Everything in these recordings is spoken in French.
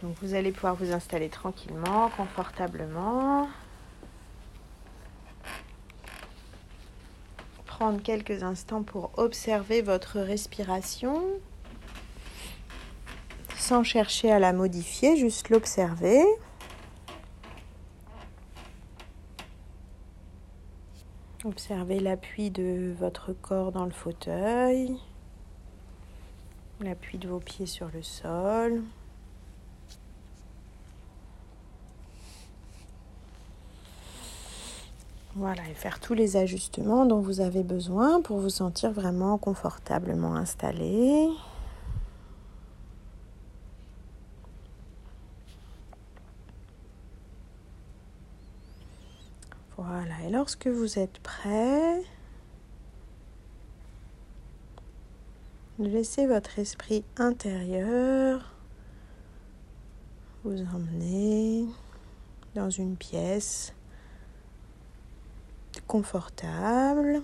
Donc vous allez pouvoir vous installer tranquillement, confortablement. Prendre quelques instants pour observer votre respiration, sans chercher à la modifier, juste l'observer. Observez l'appui de votre corps dans le fauteuil, l'appui de vos pieds sur le sol. Voilà, et faire tous les ajustements dont vous avez besoin pour vous sentir vraiment confortablement installé. Voilà, et lorsque vous êtes prêt, laissez votre esprit intérieur vous emmener dans une pièce confortable,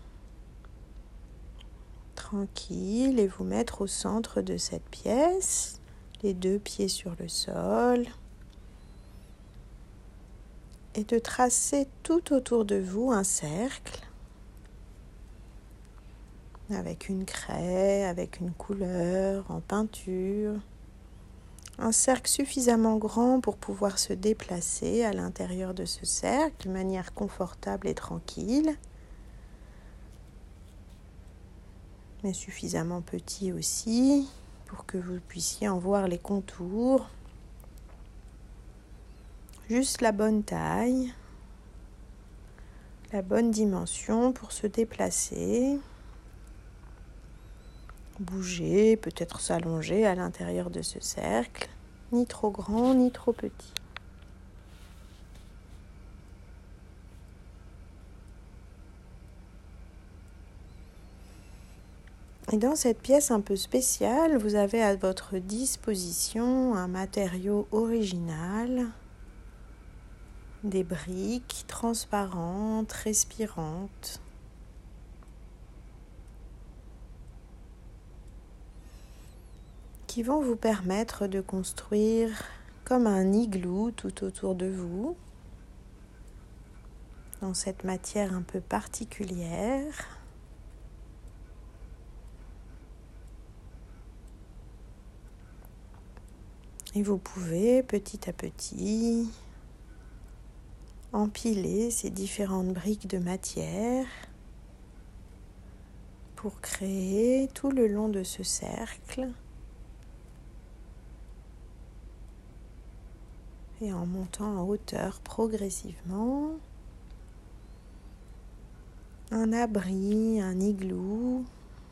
tranquille, et vous mettre au centre de cette pièce, les deux pieds sur le sol, et de tracer tout autour de vous un cercle avec une craie, avec une couleur en peinture, un cercle suffisamment grand pour pouvoir se déplacer à l'intérieur de ce cercle de manière confortable et tranquille, mais suffisamment petit aussi pour que vous puissiez en voir les contours. Juste la bonne taille, la bonne dimension pour se déplacer, bouger, peut-être s'allonger à l'intérieur de ce cercle, ni trop grand ni trop petit. Et dans cette pièce un peu spéciale, vous avez à votre disposition un matériau original, des briques transparentes, respirantes, qui vont vous permettre de construire comme un igloo tout autour de vous, dans cette matière un peu particulière. Et vous pouvez petit à petit empiler ces différentes briques de matière pour créer tout le long de ce cercle, et en montant en hauteur progressivement, un abri, un igloo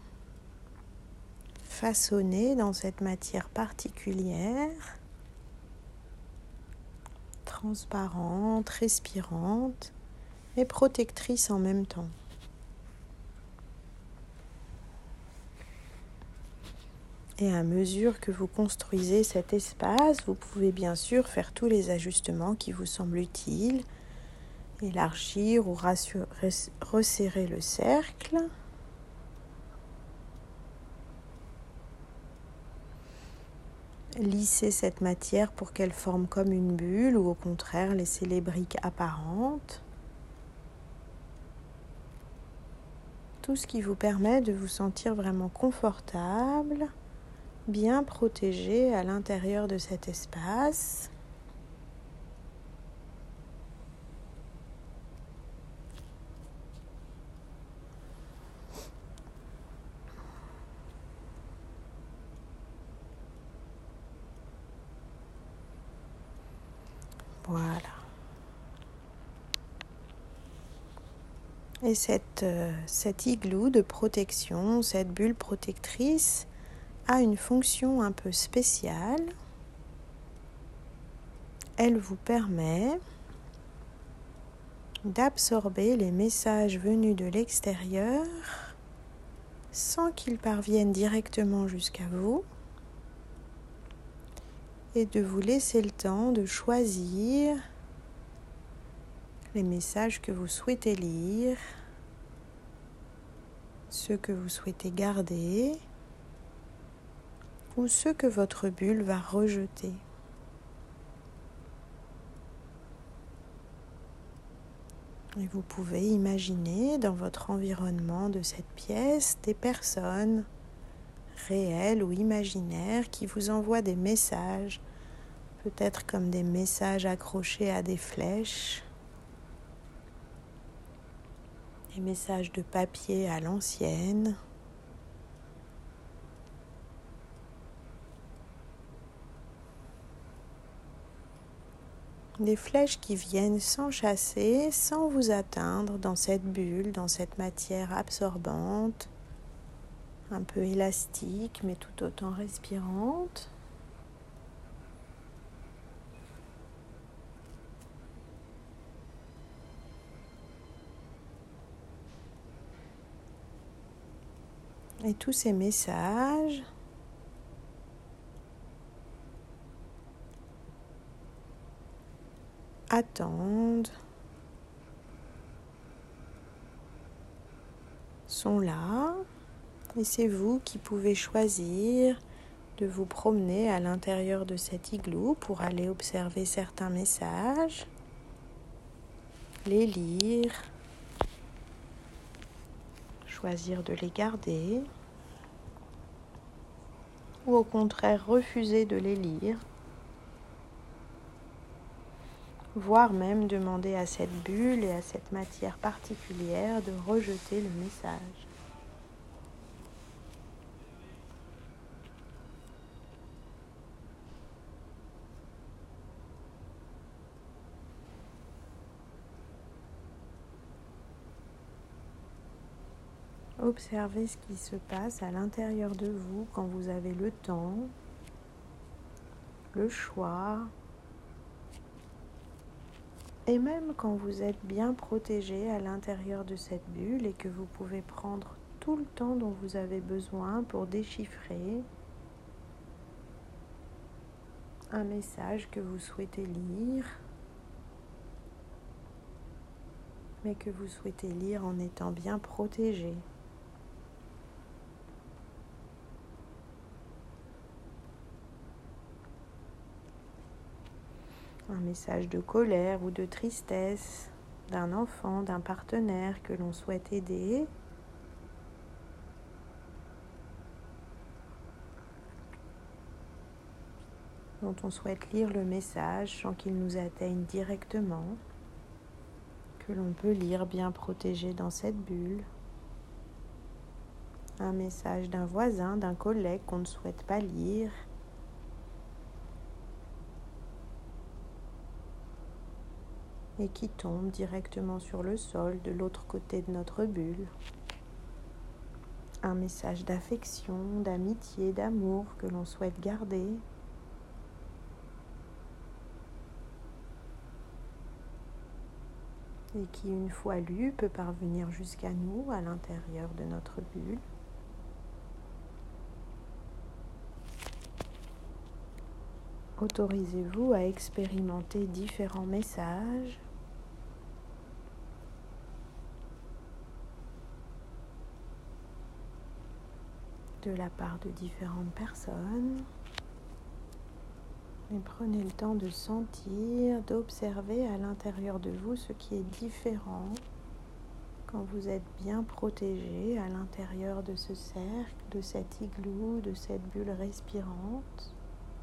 façonné dans cette matière particulière, transparente, respirante et protectrice en même temps. Et à mesure que vous construisez cet espace, vous pouvez bien sûr faire tous les ajustements qui vous semblent utiles, élargir ou resserrer le cercle. Lisser cette matière pour qu'elle forme comme une bulle, ou au contraire laisser les briques apparentes. Tout ce qui vous permet de vous sentir vraiment confortable, bien protégé à l'intérieur de cet espace. Voilà. Et cet igloo de protection, cette bulle protectrice, a une fonction un peu spéciale. Elle vous permet d'absorber les messages venus de l'extérieur sans qu'ils parviennent directement jusqu'à vous, et de vous laisser le temps de choisir les messages que vous souhaitez lire, ceux que vous souhaitez garder ou ceux que votre bulle va rejeter. Et vous pouvez imaginer dans votre environnement de cette pièce des personnes réelles ou imaginaires qui vous envoient des messages, peut-être comme des messages accrochés à des flèches, des messages de papier à l'ancienne. Des flèches qui viennent s'enchâsser sans vous atteindre dans cette bulle, dans cette matière absorbante, un peu élastique mais tout autant respirante. Et tous ces messages attendent, sont là, et c'est vous qui pouvez choisir de vous promener à l'intérieur de cet igloo pour aller observer certains messages, les lire, choisir de les garder, ou au contraire refuser de les lire, voire même demander à cette bulle et à cette matière particulière de rejeter le message. Observez ce qui se passe à l'intérieur de vous quand vous avez le temps, le choix, et même quand vous êtes bien protégé à l'intérieur de cette bulle et que vous pouvez prendre tout le temps dont vous avez besoin pour déchiffrer un message que vous souhaitez lire, mais que vous souhaitez lire en étant bien protégé. Un message de colère ou de tristesse d'un enfant, d'un partenaire que l'on souhaite aider. Dont on souhaite lire le message sans qu'il nous atteigne directement, que l'on peut lire bien protégé dans cette bulle. Un message d'un voisin, d'un collègue qu'on ne souhaite pas lire. Et qui tombe directement sur le sol de l'autre côté de notre bulle. Un message d'affection, d'amitié, d'amour que l'on souhaite garder. Et qui, une fois lu, peut parvenir jusqu'à nous à l'intérieur de notre bulle. Autorisez-vous à expérimenter différents messages de la part de différentes personnes. Et prenez le temps de sentir, d'observer à l'intérieur de vous ce qui est différent quand vous êtes bien protégé à l'intérieur de ce cercle, de cet igloo, de cette bulle respirante.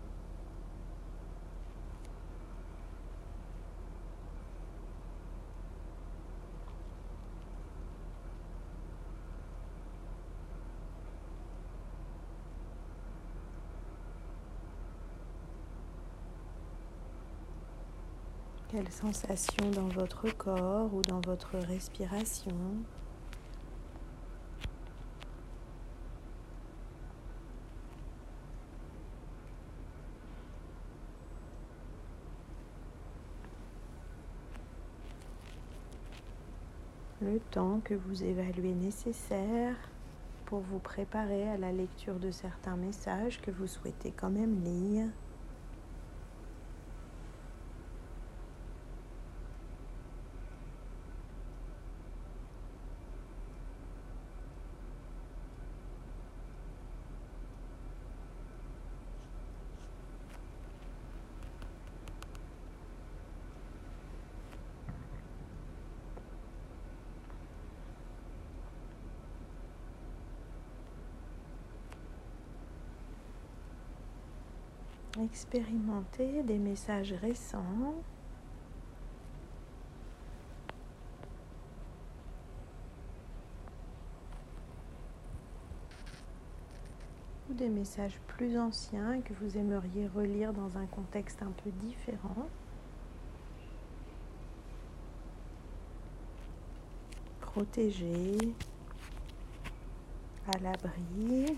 Quelles sensations dans votre corps ou dans votre respiration? Le temps que vous évaluez nécessaire pour vous préparer à la lecture de certains messages que vous souhaitez quand même lire. Expérimentez des messages récents ou des messages plus anciens que vous aimeriez relire dans un contexte un peu différent. Protégé, à l'abri.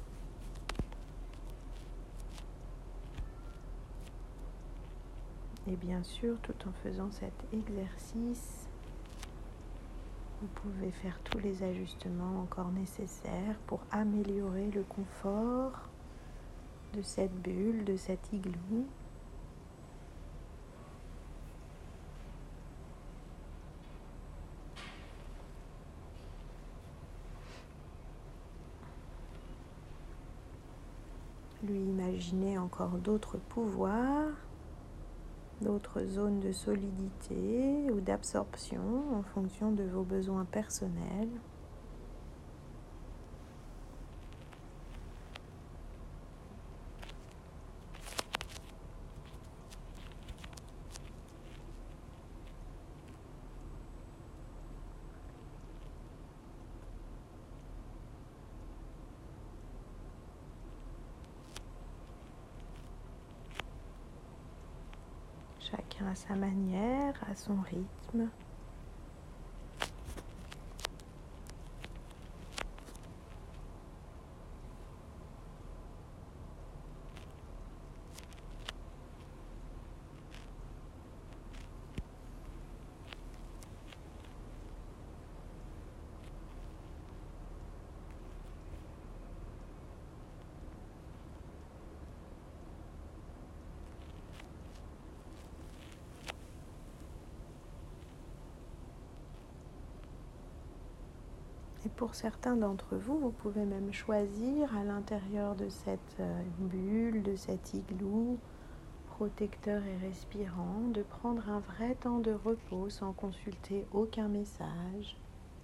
Et bien sûr, tout en faisant cet exercice, vous pouvez faire tous les ajustements encore nécessaires pour améliorer le confort de cette bulle, de cet igloo. Lui imaginer encore d'autres pouvoirs, d'autres zones de solidité ou d'absorption en fonction de vos besoins personnels. Chacun à sa manière, à son rythme. Et pour certains d'entre vous, vous pouvez même choisir à l'intérieur de cette bulle, de cet igloo protecteur et respirant, de prendre un vrai temps de repos sans consulter aucun message.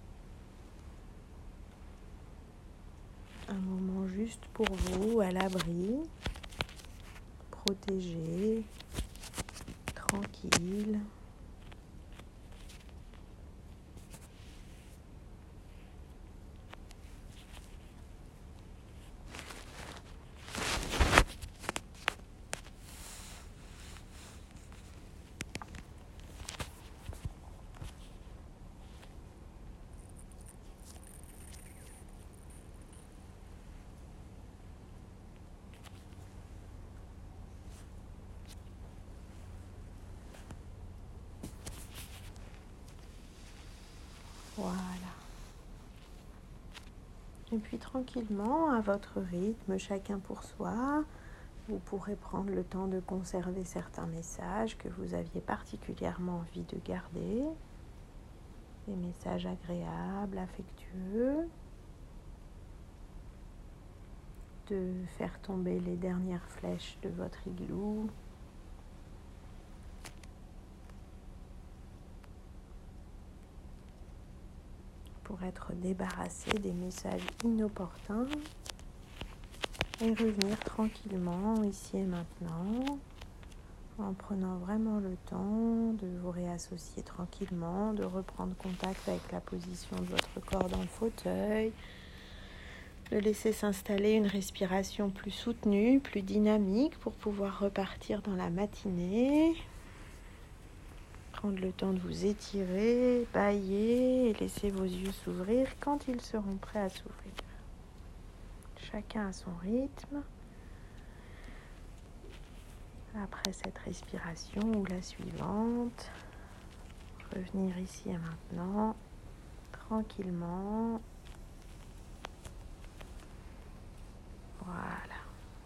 Un moment juste pour vous, à l'abri, protégé, tranquille. Voilà. Et puis tranquillement, à votre rythme, chacun pour soi, vous pourrez prendre le temps de conserver certains messages que vous aviez particulièrement envie de garder. Des messages agréables, affectueux. De faire tomber les dernières flèches de votre igloo. Pour être débarrassé des messages inopportuns et revenir tranquillement ici et maintenant en prenant vraiment le temps de vous réassocier tranquillement, de reprendre contact avec la position de votre corps dans le fauteuil, de laisser s'installer une respiration plus soutenue, plus dynamique pour pouvoir repartir dans la matinée. Prendre le temps de vous étirer, bâiller et laisser vos yeux s'ouvrir quand ils seront prêts à s'ouvrir. Chacun à son rythme. Après cette respiration ou la suivante, revenir ici et maintenant, tranquillement. Voilà.